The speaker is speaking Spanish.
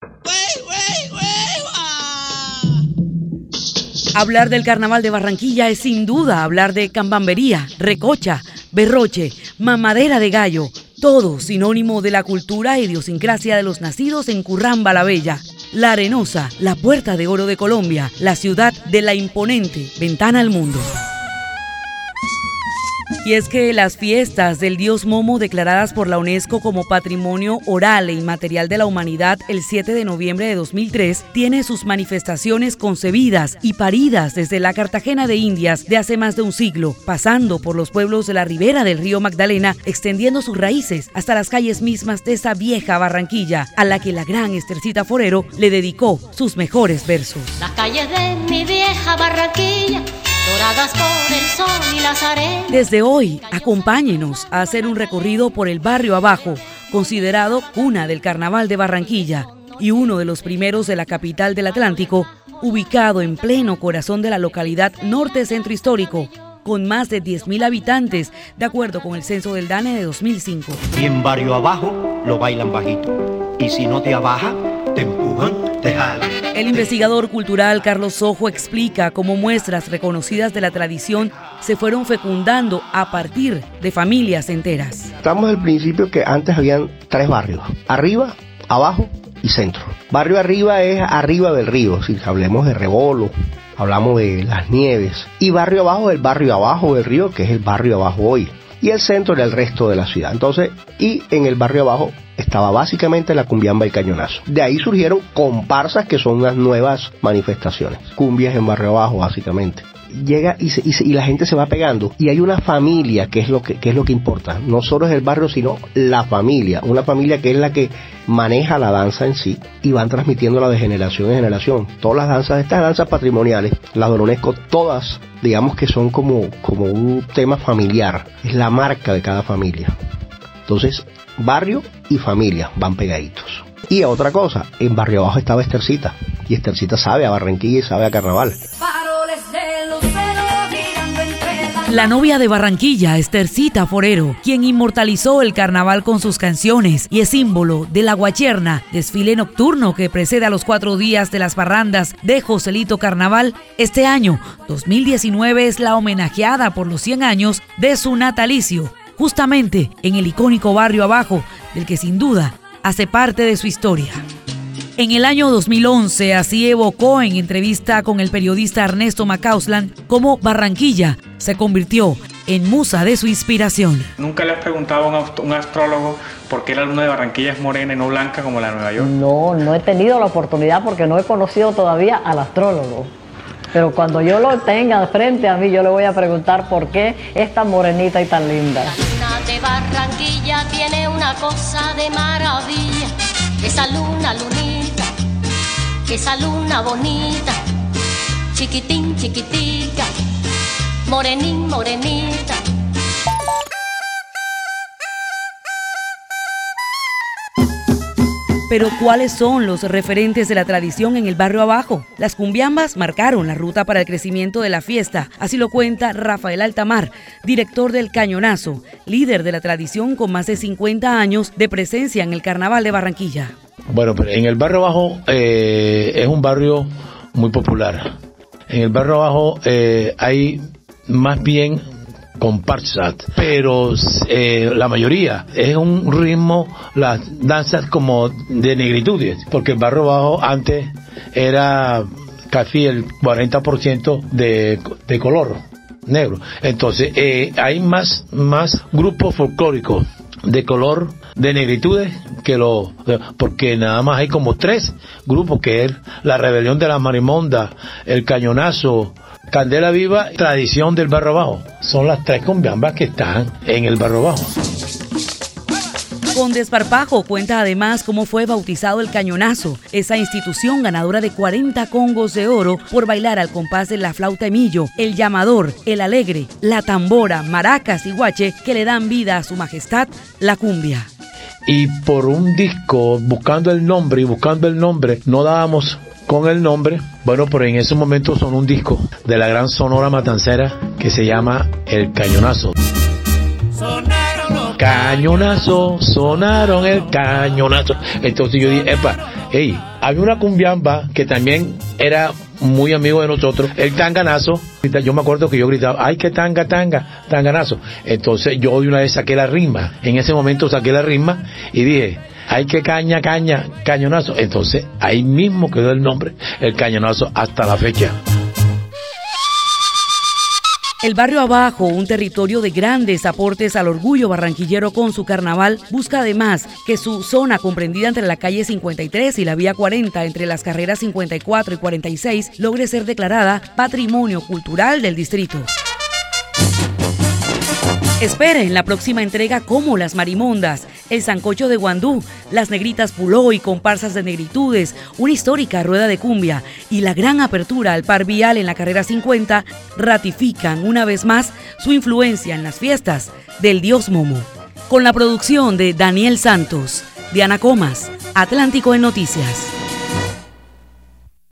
Hablar del Carnaval de Barranquilla es sin duda hablar de cambambería, recocha, berroche, mamadera de gallo, todo sinónimo de la cultura e idiosincrasia de los nacidos en Curramba la Bella, La Arenosa, la Puerta de Oro de Colombia, la ciudad de la imponente ventana al mundo. Y es que las fiestas del dios Momo, declaradas por la UNESCO como Patrimonio Oral e Inmaterial de la Humanidad el 7 de noviembre de 2003, tiene sus manifestaciones concebidas y paridas desde la Cartagena de Indias de hace más de un siglo, pasando por los pueblos de la ribera del río Magdalena, extendiendo sus raíces hasta las calles mismas de esa vieja Barranquilla, a la que la gran Estercita Forero le dedicó sus mejores versos. Las calles de mi vieja Barranquilla, doradas por el sol y las arenas. Desde hoy, acompáñenos a hacer un recorrido por el barrio Abajo, considerado cuna del Carnaval de Barranquilla y uno de los primeros de la capital del Atlántico, ubicado en pleno corazón de la localidad Norte Centro Histórico, con más de 10.000 habitantes, de acuerdo con el censo del DANE de 2005. Y en barrio abajo lo bailan bajito, y si no te abaja, te empujan, te jalan. El investigador cultural Carlos Sojo explica cómo muestras reconocidas de la tradición se fueron fecundando a partir de familias enteras. Estamos al principio que antes habían 3 barrios, arriba, abajo y centro. Barrio arriba es arriba del río, si hablemos de Rebolo, hablamos de Las Nieves. Y barrio abajo es el barrio abajo del río, que es el barrio abajo hoy. Y el centro era el resto de la ciudad. Entonces, y en el barrio abajo estaba básicamente la cumbiamba y el cañonazo. De ahí surgieron comparsas, que son unas nuevas manifestaciones. Cumbias en barrio abajo, básicamente. Llega y la gente se va pegando. Y hay una familia, que es lo que importa. No solo es el barrio, sino la familia. Una familia que es la que maneja la danza en sí. Y van transmitiéndola de generación en generación. Todas las danzas, estas danzas patrimoniales, las de la UNESCO, todas, digamos que son como un tema familiar. Es la marca de cada familia. Entonces, barrio y familia van pegaditos. Y otra cosa, en barrio abajo estaba Estercita. Y Estercita sabe a Barranquilla y sabe a carnaval. La novia de Barranquilla, Estercita Forero, quien inmortalizó el carnaval con sus canciones y es símbolo de la guacherna, desfile nocturno que precede a los 4 días de las parrandas de Joselito Carnaval. Este año, 2019, es la homenajeada por los 100 años de su natalicio, justamente en el icónico barrio Abajo, del que sin duda hace parte de su historia. En el año 2011, así evocó en entrevista con el periodista Ernesto Macauslan cómo Barranquilla se convirtió en musa de su inspiración. ¿Nunca le has preguntado a un astrólogo por qué la luna de Barranquilla es morena y no blanca como la de Nueva York? No he tenido la oportunidad porque no he conocido todavía al astrólogo. Pero cuando yo lo tenga frente a mí, yo le voy a preguntar por qué es tan morenita y tan linda. La luna de Barranquilla tiene una cosa de maravilla. Esa luna, lunita, esa luna bonita, chiquitín, chiquitica, morenín, morenita. Pero ¿cuáles son los referentes de la tradición en el barrio Abajo? Las cumbiambas marcaron la ruta para el crecimiento de la fiesta, así lo cuenta Rafael Altamar, director del Cañonazo, líder de la tradición con más de 50 años de presencia en el Carnaval de Barranquilla. Bueno, pero en el barrio Abajo es un barrio muy popular. En el barrio Abajo hay más bien comparsas, pero la mayoría es un ritmo, las danzas como de negritudes, porque el barrio Bajo antes era casi el 40% de color negro. Entonces hay más grupos folclóricos de color de negritudes porque nada más hay como 3 grupos, que es la Rebelión de la Marimonda, el Cañonazo, Candela Viva, Tradición del Barrio Bajo. Son las 3 cumbiambas que están en el Barrio Bajo. Con desparpajo cuenta además cómo fue bautizado el Cañonazo, esa institución ganadora de 40 congos de oro por bailar al compás de la flauta emillo, el llamador, el alegre, la tambora, maracas y guache que le dan vida a su majestad, la cumbia. Y por un disco, buscando el nombre, no dábamos con el nombre. Bueno, pero en ese momento son un disco de la gran Sonora Matancera que se llama El Cañonazo. Cañonazo, sonaron el cañonazo. Entonces yo dije, Había una cumbiamba que también era muy amigo de nosotros, el tanganazo. Yo me acuerdo que yo gritaba, ¡ay, que tanganazo! Entonces yo de una vez saqué la rima. En ese momento saqué la rima y dije, ¡ay, que cañonazo! Entonces ahí mismo quedó el nombre, el Cañonazo, hasta la fecha. El barrio Abajo, un territorio de grandes aportes al orgullo barranquillero con su carnaval, busca además que su zona comprendida entre la calle 53 y la vía 40, entre las carreras 54 y 46, logre ser declarada Patrimonio Cultural del distrito. Espere en la próxima entrega como las marimondas, el sancocho de Guandú, las negritas Puló y comparsas de negritudes, una histórica rueda de cumbia y la gran apertura al par vial en la carrera 50 ratifican una vez más su influencia en las fiestas del dios Momo. Con la producción de Daniel Santos, Diana Comas, Atlántico en Noticias.